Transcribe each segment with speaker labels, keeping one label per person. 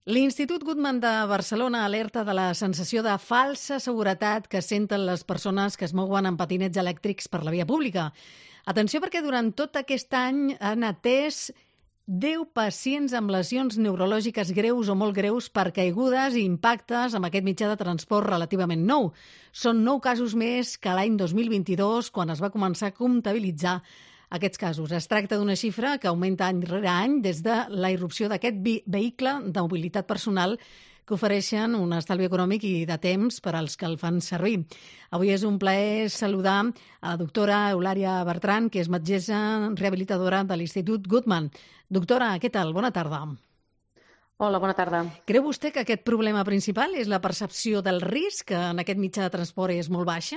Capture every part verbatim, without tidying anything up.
Speaker 1: L'Institut Guttmann de Barcelona alerta de la sensació de falsa seguretat que senten les persones que es mouen en patinets elèctrics per la via pública. Atenció, perquè durant tot aquest any han atès deu pacients amb lesions neurològiques greus o molt greus per caigudes i impactes amb aquest mitjà de transport relativament nou. Són nou casos més que l'any dos mil vint-i-dos, quan es va començar a comptabilitzar aquests casos. Es tracta d'una xifra que augmenta any rere any des de la irrupció d'aquest vehicle de mobilitat personal que ofereixen un estalvi econòmic i de temps per als que el fan servir. Avui és un plaer saludar a la doctora Eulària Bertran, que és metgessa rehabilitadora de l'Institut Guttmann. Doctora, què tal? Bona tarda.
Speaker 2: Hola, bona tarda.
Speaker 1: Creu vostè que aquest problema principal és la percepció del risc, que en aquest mitjà de transport és molt baixa?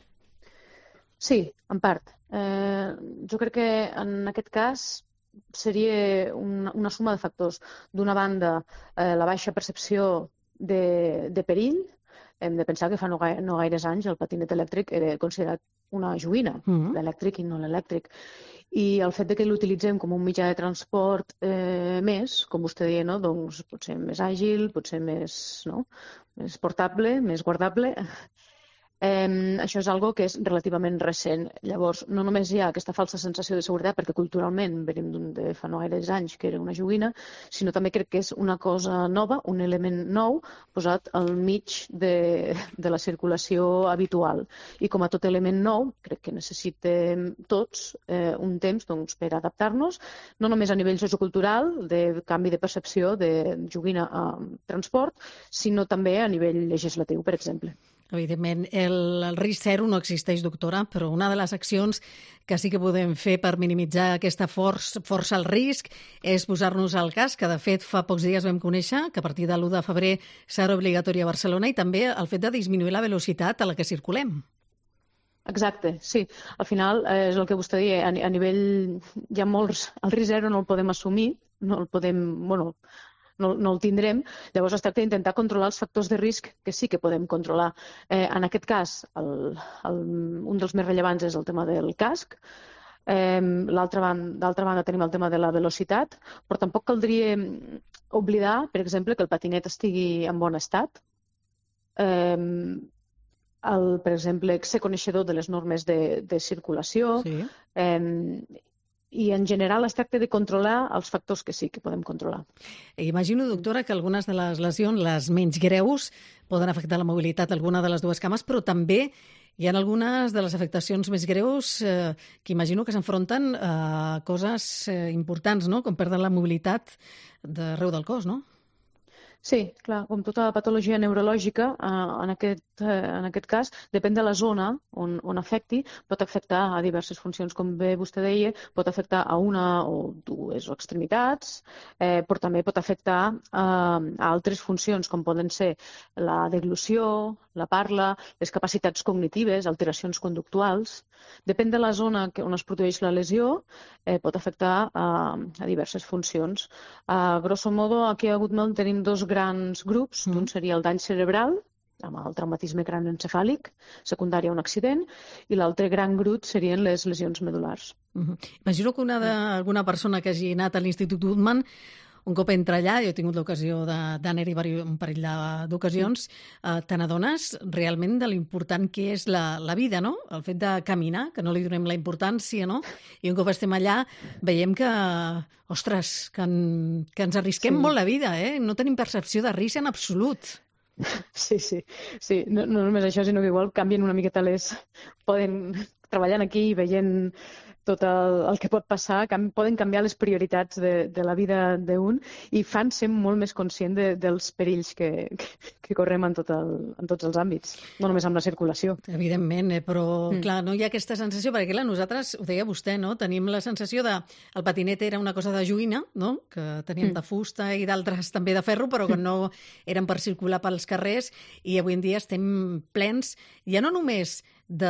Speaker 2: Sí, en part. Eh, jo crec que en aquest cas seria una, una suma de factors. D'una banda, eh, la baixa percepció de, de perill. Hem de pensar que fa no, gaire, no gaires anys el patinet elèctric era considerat una joguina, mm-hmm. l'elèctric i no l'elèctric. I el fet de que l'utilitzem com un mitjà de transport eh, més, com vostè deia, no? Doncs potser més àgil, potser més, no? més portable, més guardable. Eh, això és algo que és relativament recent. Llavors, no només hi ha aquesta falsa sensació de seguretat, perquè culturalment venim de fa no gaires anys que era una joguina, sinó també crec que és una cosa nova, un element nou posat al mig de, de la circulació habitual. I com a tot element nou, crec que necessitem tots eh, un temps doncs, per adaptar-nos, no només a nivell sociocultural, de canvi de percepció de joguina a transport, sinó també a nivell legislatiu, per exemple.
Speaker 1: Evidentment, el, el risc zero no existeix, doctora, però una de les accions que sí que podem fer per minimitzar aquesta força, força al risc és posar-nos al casc, que de fet fa pocs dies vam conèixer que a partir de l'u de febrer serà obligatori a Barcelona, i també el fet de disminuir la velocitat a la que circulem.
Speaker 2: Exacte, sí. Al final, eh, és el que vostè deia, a, a nivell... Hi ha molts... El risc zero no el podem assumir, no el podem... Bueno, No, no el tindrem, llavors es tracta d'intentar controlar els factors de risc que sí que podem controlar. Eh, en aquest cas, el, el, un dels més rellevants és el tema del casc. Eh, l'altra banda, d'altra banda tenim el tema de la velocitat, però tampoc caldria oblidar, per exemple, que el patinet estigui en bon estat. Eh, el, per exemple, ser coneixedor de les normes de, de circulació.
Speaker 1: Sí.
Speaker 2: Eh, I, en general, es tracta de controlar els factors que sí que podem controlar.
Speaker 1: Imagino, doctora, que algunes de les lesions, les menys greus, poden afectar la mobilitat d'alguna de les dues cames, però també hi ha algunes de les afectacions més greus eh, que imagino que s'enfronten a coses eh, importants, no? Com perdre la mobilitat d'arreu del cos, no?
Speaker 2: Sí, clar, com tota patologia neurològica, eh, en, aquest, eh, en aquest cas, depèn de la zona on, on afecti, pot afectar a diverses funcions, com bé vostè deia, pot afectar a una o dues extremitats, eh, però també pot afectar eh, a altres funcions, com poden ser la deglució, la parla, les capacitats cognitives, alteracions conductuals. Depèn de la zona on es produeix la lesió, eh, pot afectar a, a diverses funcions. A grosso modo, aquí a Guttmann tenim dos grans grups. Mm. Un seria el dany cerebral, amb el traumatisme cranioencefàlic, secundari a un accident, i l'altre gran grup serien les lesions medul·lars.
Speaker 1: Mm-hmm. Imagino que una de, alguna persona que hagi anat a l'Institut Guttmann, un cop entra allà, jo he tingut l'ocasió d'anar-hi un parell d'ocasions, eh, te n'adones realment de l'important que és la, la vida, no? El fet de caminar, que no li donem la importància, no? I un cop estem allà veiem que, ostres, que, en, que ens arrisquem sí. molt la vida, eh? No tenim percepció de risc en absolut.
Speaker 2: Sí, sí. sí. No, no només això, sinó que igual canvien una miqueta les... Poden treballant aquí i veient tot el, el que pot passar, cam, poden canviar les prioritats de, de la vida d'un i fan ser molt més conscient de, dels perills que, que, que correm en, tot el, en tots els àmbits, no només amb la circulació.
Speaker 1: Evidentment, eh, però mm. clar, no hi ha aquesta sensació, perquè clar, nosaltres, ho deia vostè, no? Tenim la sensació de el patinet era una cosa de joguina, no? Que teníem mm. de fusta i d'altres també de ferro, però que no eren per circular pels carrers, i avui en dia estem plens, ja no només de,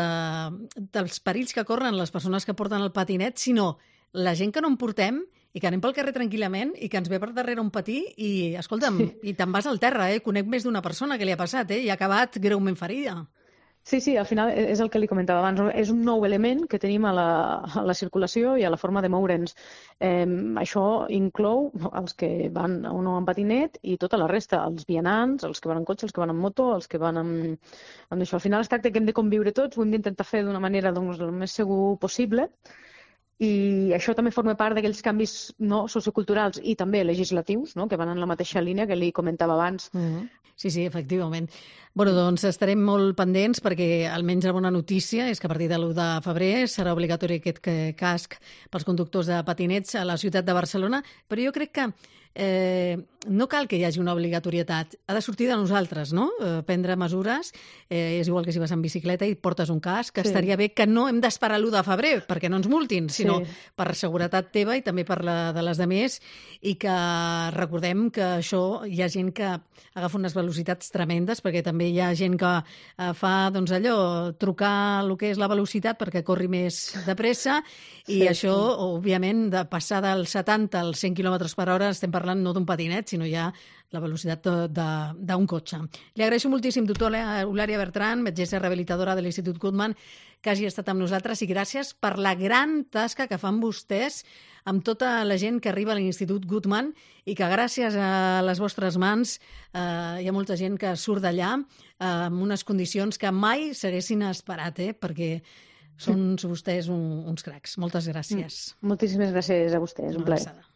Speaker 1: dels perills que corren les persones que porten el patinet, sinó la gent que no en portem i que anem pel carrer tranquil·lament i que ens ve per darrere un patí i, escolta'm, sí. i te'n vas al terra, eh? Conec més d'una persona que li ha passat, eh? I ha acabat greument ferida.
Speaker 2: Sí, sí, al final és el que li comentava abans. És un nou element que tenim a la, a la circulació i a la forma de moure'ns. Eh, això inclou els que van o no en patinet i tota la resta, els vianants, els que van en cotxe, els que van en moto, els que van amb, amb això. Al final es tracta que hem de conviure tots, ho hem d'intentar fer d'una manera doncs, el més segur possible. I això també forma part d'aquells canvis no, socioculturals i també legislatius, no, que van en la mateixa línia que li comentava abans.
Speaker 1: Mm-hmm. Sí, sí, efectivament. Bueno, doncs estarem molt pendents perquè almenys la bona notícia és que a partir de l'u de febrer serà obligatori aquest casc pels conductors de patinets a la ciutat de Barcelona, però jo crec que eh, no cal que hi hagi una obligatorietat. Ha de sortir de nosaltres, no? Eh, prendre mesures. Eh, és igual que si vas en bicicleta i portes un casc, que sí. Estaria bé que no hem d'esperar l'u de febrer perquè no ens multin, sinó sí. Per seguretat teva i també per la de les demés, i que recordem que això hi ha gent que agafa unes velocitats tremendes, perquè també hi ha gent que eh, fa doncs allò, trucar el que és la velocitat perquè corri més de pressa, i sí, això, sí. Òbviament, de passar dels setanta als cent quilòmetres per hora estem parlant no d'un patinet, sinó ja la velocitat d'un cotxe. Li agraeixo moltíssim, doctora Eulàlia Bertran, metgessa rehabilitadora de l'Institut Guttmann, que hagi estat amb nosaltres, i gràcies per la gran tasca que fan vostès amb tota la gent que arriba a l'Institut Guttmann, i que gràcies a les vostres mans eh, hi ha molta gent que surt d'allà eh, amb unes condicions que mai s'haguessin esperat, eh, perquè són vostès un, uns cracs. Moltes gràcies.
Speaker 2: Moltíssimes gràcies a vostès, un plaer.